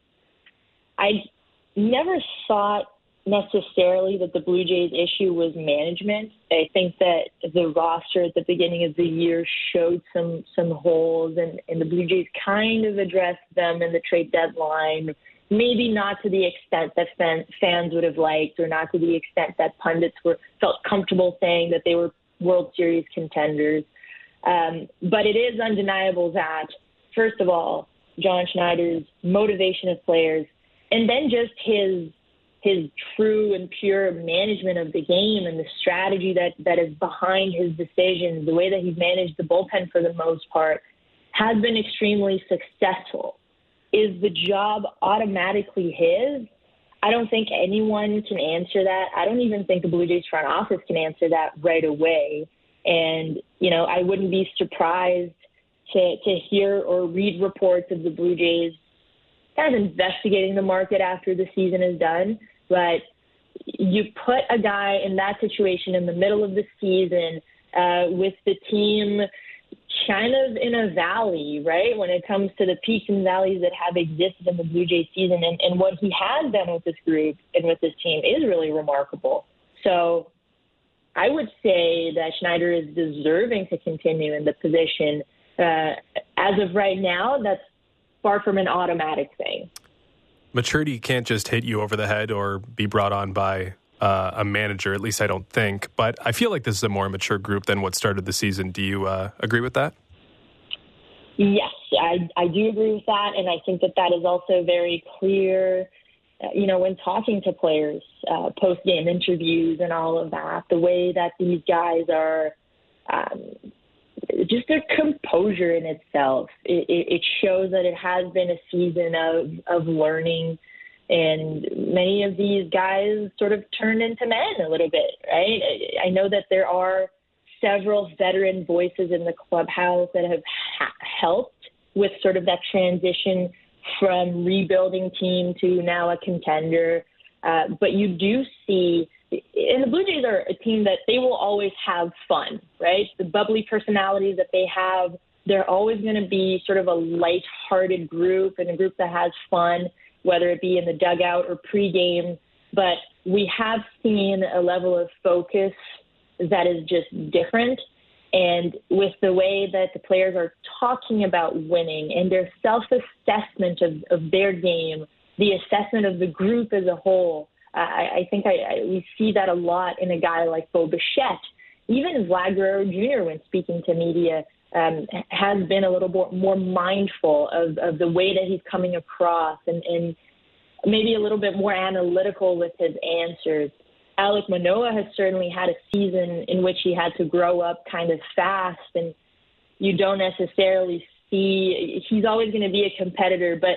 Speaker 7: I never thought necessarily that the Blue Jays issue was management. I think that the roster at the beginning of the year showed some some holes, and, and the Blue Jays kind of addressed them in the trade deadline, maybe not to the extent that fan, fans would have liked, or not to the extent that pundits were felt comfortable saying that they were World Series contenders. Um, but it is undeniable that, first of all, John Schneider's motivation of players, and then just his his true and pure management of the game and the strategy that, that is behind his decisions, the way that he's managed the bullpen for the most part, has been extremely successful. Is the job automatically his? I don't think anyone can answer that. I don't even think the Blue Jays front office can answer that right away. And, you know, I wouldn't be surprised to, to hear or read reports of the Blue Jays kind of investigating the market after the season is done. But you put a guy in that situation in the middle of the season uh, with the team kind of in a valley, right, when it comes to the peaks and valleys that have existed in the Blue Jays season. And, and what he has done with this group and with this team is really remarkable. So I would say that Schneider is deserving to continue in the position. Uh, as of right now, that's far from an automatic thing.
Speaker 4: Maturity can't just hit you over the head or be brought on by uh, a manager, at least I don't think. But I feel like this is a more mature group than what started the season. Do you uh, agree with that?
Speaker 7: Yes, I, I do agree with that. And I think that that is also very clear, uh, you know, when talking to players, uh, post-game interviews and all of that, the way that these guys are um, just their composure in itself. It, it, it shows that it has been a season of, of learning, and many of these guys sort of turned into men a little bit, right? I, I know that there are several veteran voices in the clubhouse that have ha- helped with sort of that transition from rebuilding team to now a contender. Uh, but you do see, and the Blue Jays are a team that they will always have fun, right? The bubbly personalities that they have, they're always going to be sort of a lighthearted group and a group that has fun, whether it be in the dugout or pregame. But we have seen a level of focus that is just different. And with the way that the players are talking about winning and their self-assessment of, of their game, the assessment of the group as a whole, I, I think I, I, we see that a lot in a guy like Bo Bichette. Even Vlad Guerrero Junior, when speaking to media, um, has been a little more, more mindful of, of the way that he's coming across and, and maybe a little bit more analytical with his answers. Alek Manoah has certainly had a season in which he had to grow up kind of fast, and you don't necessarily see – he's always going to be a competitor, but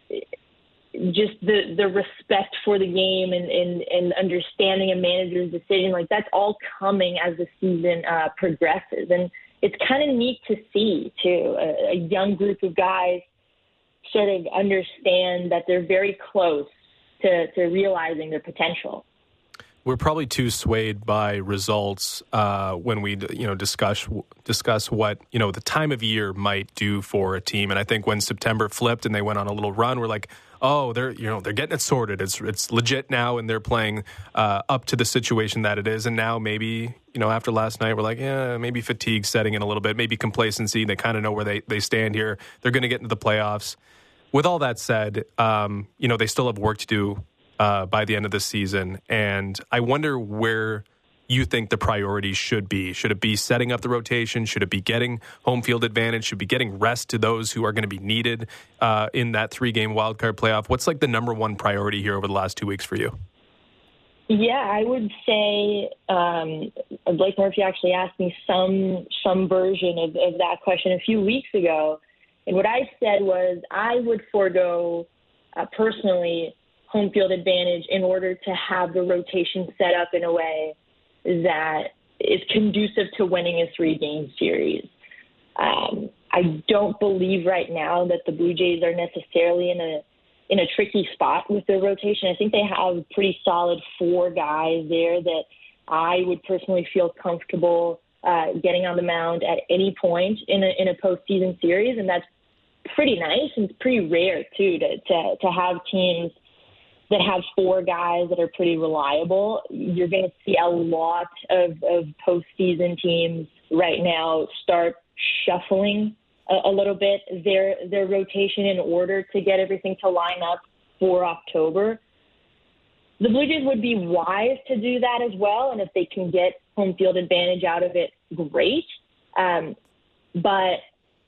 Speaker 7: just the, the respect for the game and, and, and understanding a manager's decision, like that's all coming as the season uh, progresses. And it's kind of neat to see, too, a, a young group of guys sort of understand that they're very close to, to realizing their potential.
Speaker 4: We're probably too swayed by results uh, when we, you know, discuss discuss what, you know, the time of year might do for a team. And I think when September flipped and they went on a little run, we're like, oh, they're, you know, they're getting it sorted. It's it's legit now, and they're playing uh, up to the situation that it is. And now maybe, you know, after last night, we're like, yeah, maybe fatigue setting in a little bit, maybe complacency. They kind of know where they, they stand here. They're going to get into the playoffs. With all that said, um, you know, they still have work to do Uh, by the end of the season. And I wonder where you think the priorities should be. Should it be setting up the rotation? Should it be getting home field advantage? Should it be getting rest to those who are going to be needed uh, in that three-game wildcard playoff? What's like the number one priority here over the last two weeks for you?
Speaker 7: Yeah, I would say um, Blake Murphy actually asked me some some version of, of that question a few weeks ago. And what I said was I would forego uh, personally home field advantage in order to have the rotation set up in a way that is conducive to winning a three-game series. Um, I don't believe right now that the Blue Jays are necessarily in a in a tricky spot with their rotation. I think they have a pretty solid four guys there that I would personally feel comfortable uh, getting on the mound at any point in a in a postseason series, and that's pretty nice and it's pretty rare too to to, to have teams that have four guys that are pretty reliable. You're going to see a lot of, of postseason teams right now start shuffling a, a little bit their their rotation in order to get everything to line up for October. The Blue Jays would be wise to do that as well, and if they can get home field advantage out of it, great. Um, but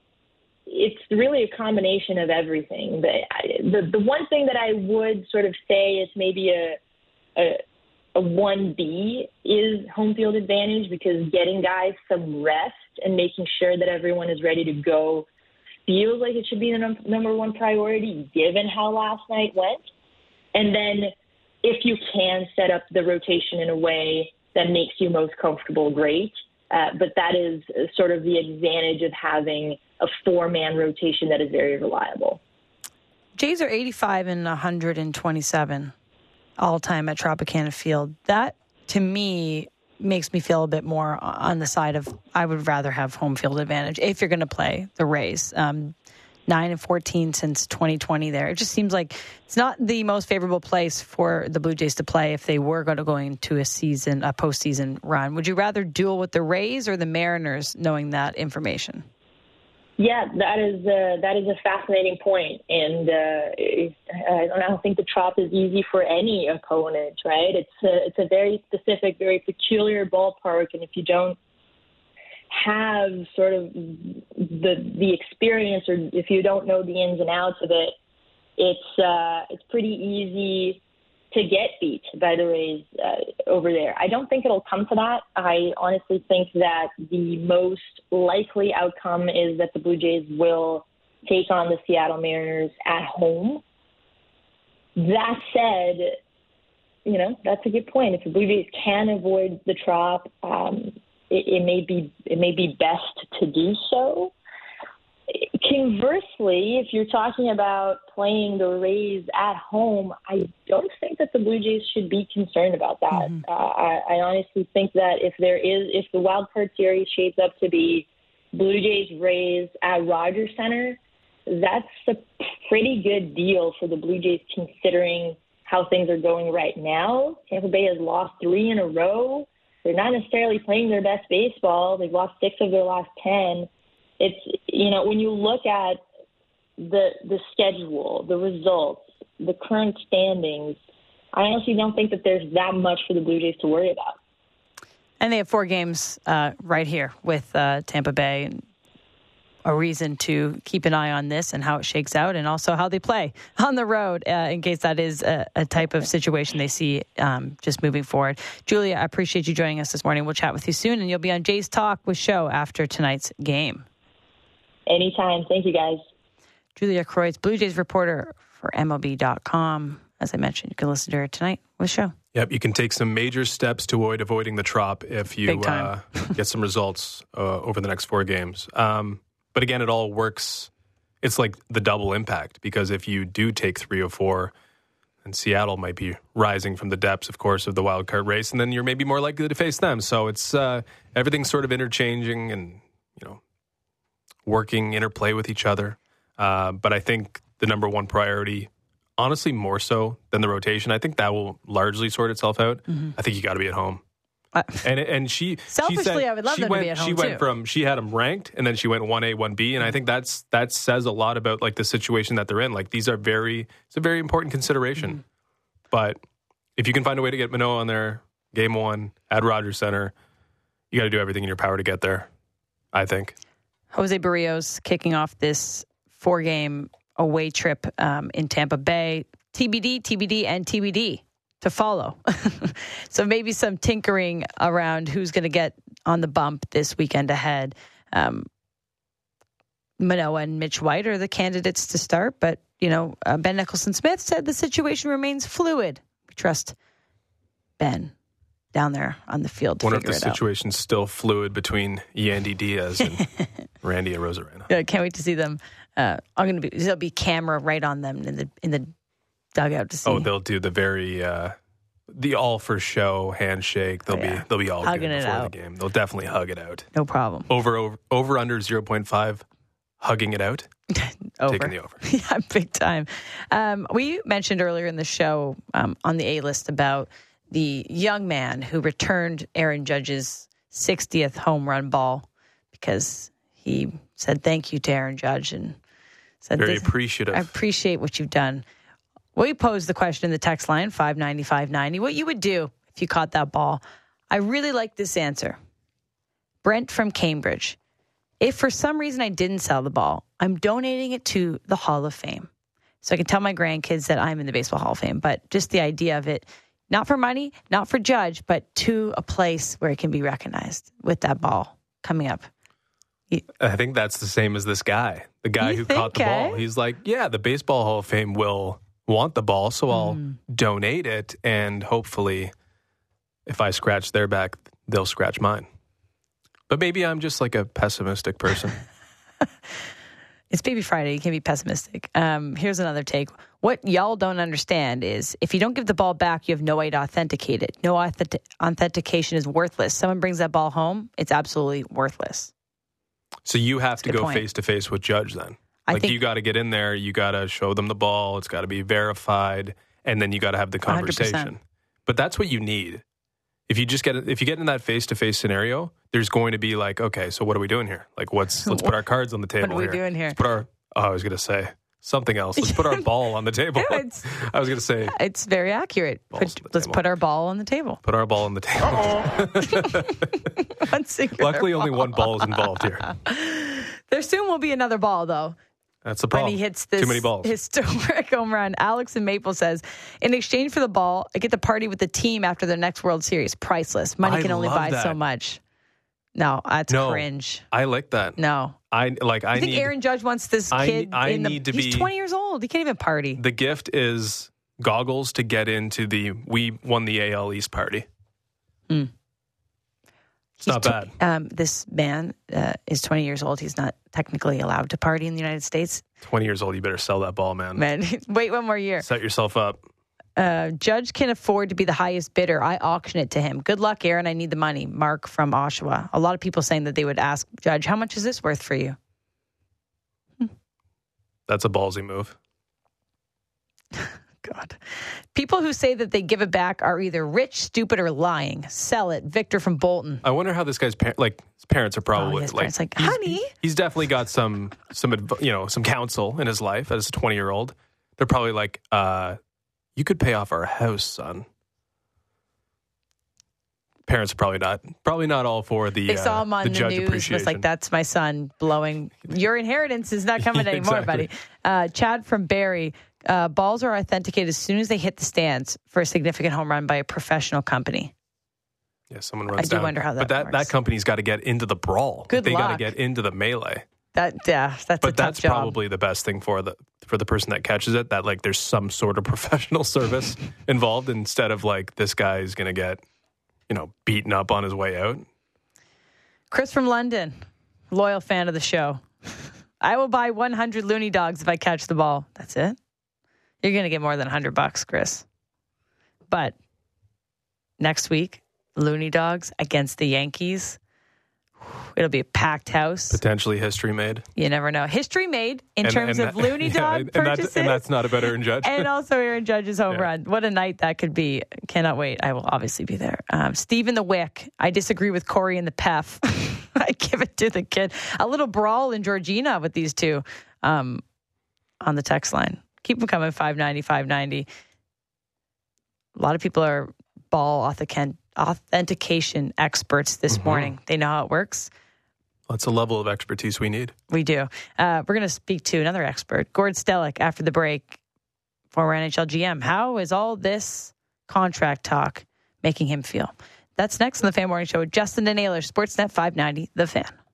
Speaker 7: it's really a combination of everything. The, the the one thing that I would sort of say is maybe a a, a one B is home field advantage, because getting guys some rest and making sure that everyone is ready to go feels like it should be the num- number one priority given how last night went. And then if you can set up the rotation in a way that makes you most comfortable, great. Uh, but that is sort of the advantage of having a four-man rotation that is very reliable.
Speaker 2: Jays are eighty-five and one hundred twenty-seven all-time at Tropicana Field. That, to me, makes me feel a bit more on the side of I would rather have home field advantage if you're going to play the Rays. Um, nine and fourteen since twenty twenty there. It just seems like it's not the most favorable place for the Blue Jays to play if they were going to go into a season, a postseason run. Would you rather duel with the Rays or the Mariners, knowing that information?
Speaker 7: Yeah, that is uh, that is a fascinating point, and uh, I don't think the Trop is easy for any opponent, right? It's a, it's a very specific, very peculiar ballpark, and if you don't have sort of the the experience, or if you don't know the ins and outs of it, it's uh, it's pretty easy to get beat by the Rays uh, over there. I don't think it'll come to that. I honestly think that the most likely outcome is that the Blue Jays will take on the Seattle Mariners at home. That said, you know, that's a good point. If the Blue Jays can avoid the Trop, um, it, it may be it may be best to do so. Conversely, if you're talking about playing the Rays at home, I don't think that the Blue Jays should be concerned about that. Mm-hmm. Uh, I, I honestly think that if there is, if the wild card series shapes up to be Blue Jays Rays at Rogers Center, that's a pretty good deal for the Blue Jays considering how things are going right now. Tampa Bay has lost three in a row. They're not necessarily playing their best baseball. They've lost six of their last ten. It's, you know, when you look at the the schedule, the results, the current standings, I honestly don't think that there's that much for the Blue Jays to worry about.
Speaker 2: And they have four games uh, right here with uh, Tampa Bay, and a reason to keep an eye on this and how it shakes out, and also how they play on the road uh, in case that is a, a type of situation they see um, just moving forward. Julia, I appreciate you joining us this morning. We'll chat with you soon, and you'll be on Jays Talk with Show after tonight's game.
Speaker 7: Anytime. Thank you, guys.
Speaker 2: Julia Kreutz, Blue Jays reporter for M L B dot com. As I mentioned, you can listen to her tonight with Show.
Speaker 4: Yep, you can take some major steps to avoid avoiding the Trop if you uh, get some results uh, over the next four games. Um, but again, it all works. It's like the double impact, because if you do take three or four, and Seattle might be rising from the depths, of course, of the wild card race, and then you're maybe more likely to face them. So it's uh, everything's sort of interchanging and, you know, working interplay with each other. Uh, but I think the number one priority, honestly, more so than the rotation, I think that will largely sort itself out. Mm-hmm. I think you got to be at home. Uh, and and she
Speaker 2: selfishly,
Speaker 4: she said,
Speaker 2: I would love them
Speaker 4: went,
Speaker 2: to be at home
Speaker 4: She went
Speaker 2: too.
Speaker 4: from she had them ranked, and then she went one A, one B, and I think that's that says a lot about like the situation that they're in. Like these are very it's a very important consideration. Mm-hmm. But if you can find a way to get Manoah on there, game one at Rogers Center, you got to do everything in your power to get there, I think.
Speaker 2: Jose Barrios kicking off this four-game away trip um, in Tampa Bay. T B D, T B D, and T B D to follow. So maybe some tinkering around who's going to get on the bump this weekend ahead. Um, Manoah and Mitch White are the candidates to start, but, you know, uh, Ben Nicholson Smith said the situation remains fluid. We trust Ben. down there on the field to
Speaker 4: Wonder if
Speaker 2: figure
Speaker 4: the
Speaker 2: it out.
Speaker 4: situation's still fluid between Yandy Diaz and Randy Arozarena.
Speaker 2: Yeah, can't wait to see them. Uh, I'm gonna be there'll be camera right on them in the in the dugout to see.
Speaker 4: Oh, they'll do the very uh, the all for show handshake. They'll
Speaker 2: Oh, yeah.
Speaker 4: be they'll be all
Speaker 2: Hugging
Speaker 4: good
Speaker 2: it
Speaker 4: before
Speaker 2: out.
Speaker 4: the game. They'll definitely hug it out.
Speaker 2: No problem.
Speaker 4: Over over over under zero point five, hugging it out.
Speaker 2: Over.
Speaker 4: Taking the over.
Speaker 2: Yeah, big time. Um, we mentioned earlier in the show um, on the A-list about the young man who returned Aaron Judge's sixtieth home run ball because he said thank you to Aaron Judge and said,
Speaker 4: Very
Speaker 2: this,
Speaker 4: appreciative.
Speaker 2: I appreciate what you've done. We posed the question in the text line, five ninety, five ninety, what you would do if you caught that ball. I really like this answer. Brent from Cambridge. If for some reason I didn't sell the ball, I'm donating it to the Hall of Fame. So I can tell my grandkids that I'm in the Baseball Hall of Fame. But just the idea of it, not for money, not for Judge, but to a place where it can be recognized with that ball coming up.
Speaker 4: I think that's the same as this guy, the guy
Speaker 2: You
Speaker 4: who
Speaker 2: think,
Speaker 4: caught the
Speaker 2: eh?
Speaker 4: ball. He's like, yeah, the Baseball Hall of Fame will want the ball, so I'll
Speaker 2: Mm.
Speaker 4: donate it, and hopefully, if I scratch their back, they'll scratch mine. But maybe I'm just like a pessimistic person.
Speaker 2: It's Baby Friday. You can't be pessimistic. Um, here's another take. What y'all don't understand is if you don't give the ball back, you have no way to authenticate it. No authentic- authentication is worthless. Someone brings that ball home, it's absolutely worthless.
Speaker 4: So you have to
Speaker 2: a good
Speaker 4: go
Speaker 2: point.
Speaker 4: face to face with Judge then.
Speaker 2: I
Speaker 4: Like
Speaker 2: think-
Speaker 4: you got to get in there, you got to show them the ball, it's got to be verified, and then you got to have the
Speaker 2: one hundred percent.
Speaker 4: conversation. But that's what you need. If you just get if you get in that face to face scenario, there's going to be like, okay, so what are we doing here? Like, what's let's put our cards on the table.
Speaker 2: What are we
Speaker 4: here.
Speaker 2: doing here?
Speaker 4: Let's put our. Oh, I was going to say something else. Let's put our ball on the table.
Speaker 2: Yeah, it's-
Speaker 4: I was going to say
Speaker 2: It's very accurate.
Speaker 4: Balls
Speaker 2: Put,
Speaker 4: on the
Speaker 2: let's
Speaker 4: table.
Speaker 2: put our ball on the table.
Speaker 4: put our ball on the table.
Speaker 2: One singular
Speaker 4: Luckily, only
Speaker 2: ball.
Speaker 4: one ball is involved here.
Speaker 2: There soon will be another ball, though.
Speaker 4: That's the
Speaker 2: When
Speaker 4: problem.
Speaker 2: he hits this
Speaker 4: Too many balls.
Speaker 2: historic home run. Alex in Maple says, in exchange for the ball, I get to party with the team after their next World Series. Priceless. Money
Speaker 4: I
Speaker 2: can only
Speaker 4: love
Speaker 2: buy
Speaker 4: that.
Speaker 2: so much. No, that's
Speaker 4: No.
Speaker 2: cringe.
Speaker 4: I like that.
Speaker 2: No.
Speaker 4: I like. I
Speaker 2: I think
Speaker 4: need
Speaker 2: Aaron Judge wants this
Speaker 4: I-
Speaker 2: kid
Speaker 4: I
Speaker 2: in the,
Speaker 4: need to
Speaker 2: he's
Speaker 4: be-
Speaker 2: twenty years old. He can't even party.
Speaker 4: the gift is goggles to get into the we won the A L East party.
Speaker 2: Mm.
Speaker 4: It's not
Speaker 2: He's
Speaker 4: bad.
Speaker 2: tw- um, this man uh, is twenty years old. He's not technically allowed to party in the United States.
Speaker 4: twenty years old, you better sell that ball, man.
Speaker 2: Man, wait one more year.
Speaker 4: Set yourself up.
Speaker 2: Uh, Judge can afford to be the highest bidder. I auction it to him. Good luck, Aaron. I need the money. Mark from Oshawa. A lot of people saying that they would ask Judge, how much is this worth for you?
Speaker 4: That's a ballsy move.
Speaker 2: God. People who say that they give it back are either rich, stupid, or lying. Sell it. Victor from Bolton.
Speaker 4: I wonder how this guy's par- like his parents are probably
Speaker 2: Oh, his
Speaker 4: like,
Speaker 2: parents like,
Speaker 4: he's-
Speaker 2: honey.
Speaker 4: He's definitely got some some adv- you know some counsel in his life as a twenty year old. They're probably like, uh, you could pay off our house, son. Parents are probably not probably not all for the
Speaker 2: They
Speaker 4: uh,
Speaker 2: saw him on
Speaker 4: the
Speaker 2: the,
Speaker 4: Judge
Speaker 2: news.
Speaker 4: appreciation.
Speaker 2: Was like, that's my son blowing. Your inheritance is not coming
Speaker 4: Yeah,
Speaker 2: anymore,
Speaker 4: exactly.
Speaker 2: buddy. Uh, Chad from Barrie. Uh, balls are authenticated as soon as they hit the stands for a significant home run by a professional company.
Speaker 4: Yeah, someone runs
Speaker 2: I do
Speaker 4: down.
Speaker 2: wonder how that
Speaker 4: But that,
Speaker 2: works.
Speaker 4: that company's got to get into the brawl.
Speaker 2: Good
Speaker 4: they got to
Speaker 2: luck.
Speaker 4: get into the melee.
Speaker 2: That yeah, that's a
Speaker 4: But
Speaker 2: tough
Speaker 4: that's
Speaker 2: job.
Speaker 4: probably the best thing for the for the person that catches it. That like there's some sort of professional service involved instead of like this guy's gonna get you know beaten up on his way out.
Speaker 2: Chris from London, loyal fan of the show. I will buy one hundred loony dogs if I catch the ball. That's it. You're going to get more than one hundred bucks, Chris. But next week, loony dogs against the Yankees. It'll be a packed house.
Speaker 4: Potentially history made
Speaker 2: You never know. History made in
Speaker 4: And-
Speaker 2: terms
Speaker 4: and
Speaker 2: of
Speaker 4: that-
Speaker 2: loony
Speaker 4: yeah,
Speaker 2: dog
Speaker 4: and, and
Speaker 2: purchases.
Speaker 4: that's, and that's not a better Aaron Judge.
Speaker 2: And also Aaron Judge's home
Speaker 4: Yeah.
Speaker 2: run. What a night that could be. Cannot wait. I will obviously be there. Um, Steve in the Wick. I disagree with Corey in the P E F. I give it to the kid. A little brawl in Georgina with these two um, on the text line. Keep them coming, five ninety, five ninety. A lot of people are ball authentic- authentication experts this
Speaker 4: Mhm.
Speaker 2: morning. They know how it works.
Speaker 4: That's a level of expertise we need.
Speaker 2: We do. Uh, we're going to speak to another expert, Gord Stellick, after the break, former N H L G M. How is all this contract talk making him feel? That's next on the Fan Morning Show with Justin and Naylor, Sportsnet five ninety, The Fan.